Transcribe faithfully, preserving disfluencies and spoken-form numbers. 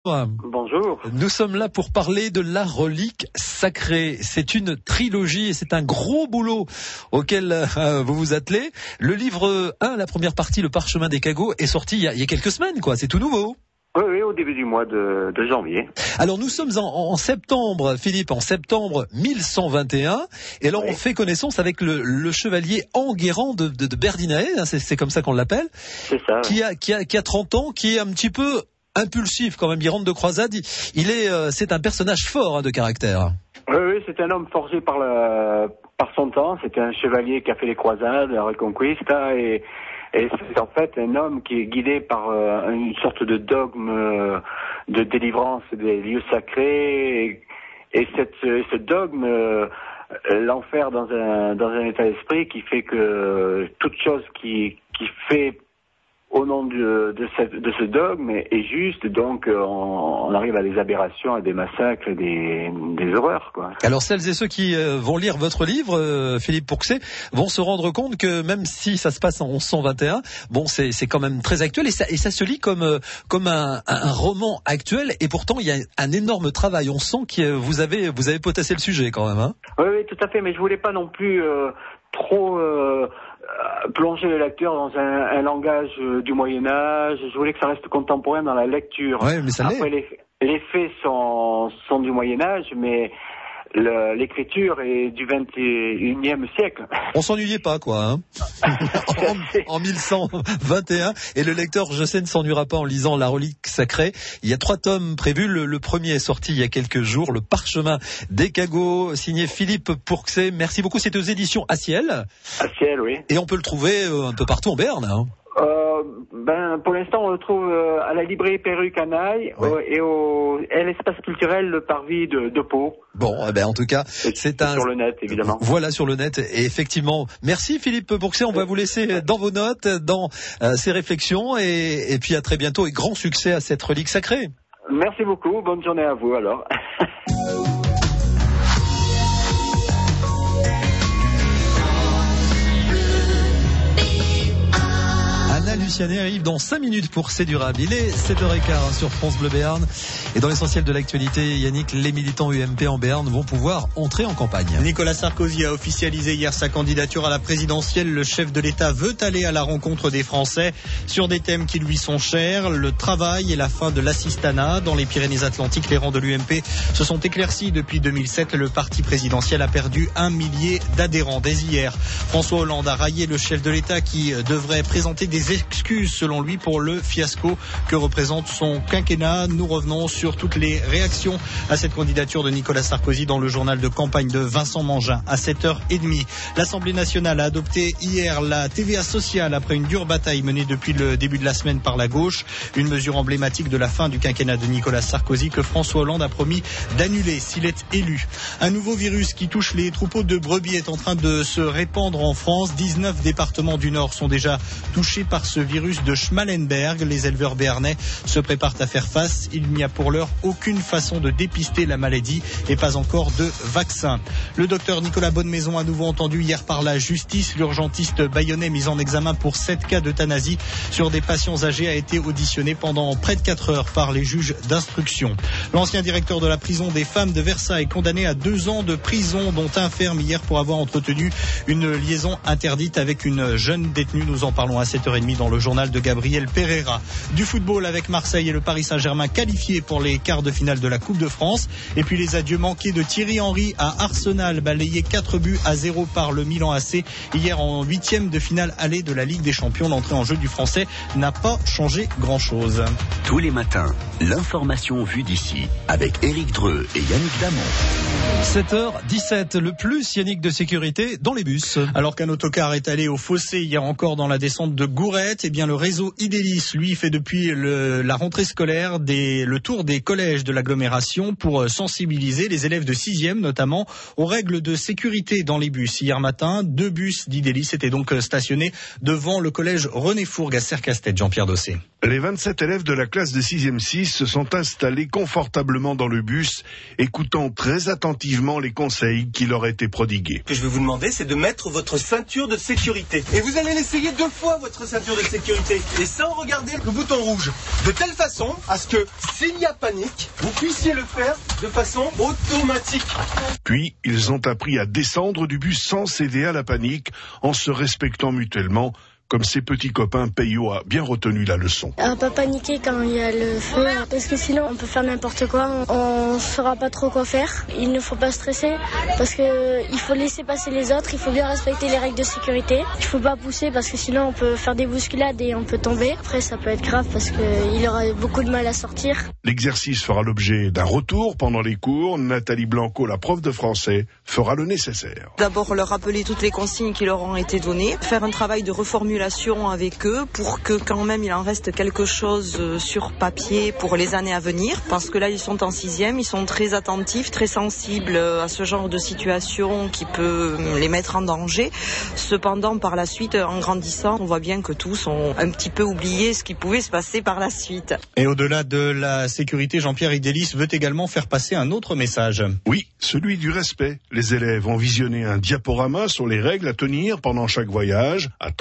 Bonjour. Nous sommes là pour parler de la relique sacrée. C'est une trilogie et c'est un gros boulot auquel euh, vous vous attelez. Le livre un, la première partie, Le Parchemin des Cagots, est sorti il y a, il y a quelques semaines, quoi. C'est tout nouveau. Oui, oui, au début du mois de, de janvier. Alors nous sommes en, en septembre, Philippe, en septembre mille cent vingt et un. Et alors oui. On fait connaissance avec le, le chevalier Enguerrand de, de, de Berdinae, hein, c'est, c'est comme ça qu'on l'appelle. C'est ça. Qui a, qui a, qui a trente ans, qui est un petit peu impulsif quand même, il rentre de croisade. Il est, euh, c'est un personnage fort hein, de caractère. Oui, oui, c'est un homme forgé par le, par son temps. C'était un chevalier qui a fait les croisades, la Reconquista, et, et c'est en fait un homme qui est guidé par euh, une sorte de dogme euh, de délivrance des lieux sacrés. Et, et cette, ce dogme euh, l'enferme dans un, dans un état d'esprit qui fait que toute chose qui, qui fait au nom de, de, cette, de ce dogme est juste, donc euh, on, on arrive à des aberrations, à des massacres, des, des horreurs, quoi. Alors celles et ceux qui euh, vont lire votre livre, euh, Philippe Pourxet, vont se rendre compte que même si ça se passe en onze cent vingt et un, bon, c'est, c'est quand même très actuel et ça, et ça se lit comme, euh, comme un, un roman actuel et pourtant il y a un énorme travail. On sent que vous avez, vous avez potassé le sujet quand même, hein. Oui, oui, tout à fait, mais je voulais pas non plus euh, trop... Euh plonger le lecteur dans un, un langage euh, du Moyen-Âge. Je voulais que ça reste contemporain dans la lecture. Ouais, mais ça Après, les, les faits sont, sont du Moyen-Âge, mais le, l'écriture est du vingt et unième siècle. On s'ennuyait pas, quoi, hein. en, en mille cent vingt et un. Et le lecteur, je sais, ne s'ennuiera pas en lisant La Relique Sacrée. Il y a trois tomes prévus. Le, le premier est sorti il y a quelques jours. Le Parchemin des Cagots, signé Philippe Pourxet. Merci beaucoup. C'est aux éditions Aciel. Aciel, oui. Et on peut le trouver un peu partout en Béarn, hein. Euh, ben, pour l'instant, on le trouve euh, à la librairie Perru Canaille, oui. euh, et au et à l'espace culturel Le Parvis de, de Pau. Bon, eh ben, en tout cas, et c'est un... sur le net, évidemment. Voilà, sur le net. Et effectivement, merci Philippe Pourxet. On va vous laisser dans vos notes, dans euh, ces réflexions. Et, et puis à très bientôt et grand succès à cette relique sacrée. Merci beaucoup. Bonne journée à vous, alors. Lucianet arrive dans cinq minutes pour C'est durable. Il est sept heures quinze sur France Bleu Béarn. Et dans l'essentiel de l'actualité, Yannick, les militants U M P en Béarn vont pouvoir entrer en campagne. Nicolas Sarkozy a officialisé hier sa candidature à la présidentielle. Le chef de l'État veut aller à la rencontre des Français sur des thèmes qui lui sont chers, le travail et la fin de l'assistanat. Dans les Pyrénées-Atlantiques, les rangs de l'U M P se sont éclaircis depuis deux mille sept. Le parti présidentiel a perdu un millier d'adhérents dès hier. François Hollande a raillé le chef de l'État qui devrait présenter des excuses selon lui pour le fiasco que représente son quinquennat. Nous revenons sur toutes les réactions à cette candidature de Nicolas Sarkozy dans le journal de campagne de Vincent Mangin à sept heures trente. L'Assemblée nationale a adopté hier la T V A sociale après une dure bataille menée depuis le début de la semaine par la gauche. Une mesure emblématique de la fin du quinquennat de Nicolas Sarkozy que François Hollande a promis d'annuler s'il est élu. Un nouveau virus qui touche les troupeaux de brebis est en train de se répandre en France. dix-neuf départements du Nord sont déjà touchés par ce virus de Schmallenberg. Les éleveurs béarnais se préparent à faire face. Il n'y a pour l'heure aucune façon de dépister la maladie et pas encore de vaccin. Le docteur Nicolas Bonnemaison à nouveau entendu hier par la justice. L'urgentiste bayonnais mis en examen pour sept cas d'euthanasie sur des patients âgés a été auditionné pendant près de quatre heures par les juges d'instruction. L'ancien directeur de la prison des femmes de Versailles condamné à deux ans de prison, dont un ferme hier pour avoir entretenu une liaison interdite avec une jeune détenue. Nous en parlons à sept heures trente dans le journal de Gabriel Pereira. Du football avec Marseille et le Paris Saint-Germain qualifiés pour les quarts de finale de la Coupe de France. Et puis les adieux manqués de Thierry Henry à Arsenal, balayé quatre buts à zéro par le Milan A C. Hier en huitième de finale aller de la Ligue des Champions, l'entrée en jeu du Français n'a pas changé grand-chose. Tous les matins, l'information vue d'ici avec Éric Dreux et Yannick Damon. sept heures dix-sept, le plus Yannick de sécurité dans les bus. Alors qu'un autocar est allé au fossé hier encore dans la descente de Gourette, eh bien le réseau Idélis, lui, fait depuis le, la rentrée scolaire des, le tour des collèges de l'agglomération pour sensibiliser les élèves de sixième notamment aux règles de sécurité dans les bus. Hier matin, deux bus d'Idélis étaient donc stationnés devant le collège René Fourgue à Sercastet. Jean-Pierre Dossé. Les vingt-sept élèves de la classe de sixième six se sont installés confortablement dans le bus, écoutant très attentivement les conseils qui leur étaient prodigués. Ce que je vais vous demander, c'est de mettre votre ceinture de sécurité. Et vous allez l'essayer deux fois, votre ceinture de sécurité. sécurité et sans regarder le bouton rouge, de telle façon à ce que s'il y a panique, vous puissiez le faire de façon automatique. Puis, ils ont appris à descendre du bus sans céder à la panique, en se respectant mutuellement, comme ses petits copains. Peyo a bien retenu la leçon. À pas paniquer quand il y a le feu, parce que sinon on peut faire n'importe quoi, on ne saura pas trop quoi faire. Il ne faut pas stresser, parce qu'il faut laisser passer les autres, il faut bien respecter les règles de sécurité. Il ne faut pas pousser, parce que sinon on peut faire des bousculades et on peut tomber. Après ça peut être grave, parce qu'il aura beaucoup de mal à sortir. L'exercice fera l'objet d'un retour pendant les cours. Nathalie Blanco, la prof de français, fera le nécessaire. D'abord leur rappeler toutes les consignes qui leur ont été données, faire un travail de reformulation avec eux pour que quand même il en reste quelque chose sur papier pour les années à venir, parce que là ils sont en sixième, ils sont très attentifs, très sensibles à ce genre de situation qui peut les mettre en danger. Cependant par la suite, en grandissant, on voit bien que tous ont un petit peu oublié ce qui pouvait se passer par la suite. Et au-delà de la sécurité, Jean-Pierre Idélis veut également faire passer un autre message. Oui, celui du respect. Les élèves ont visionné un diaporama sur les règles à tenir pendant chaque voyage.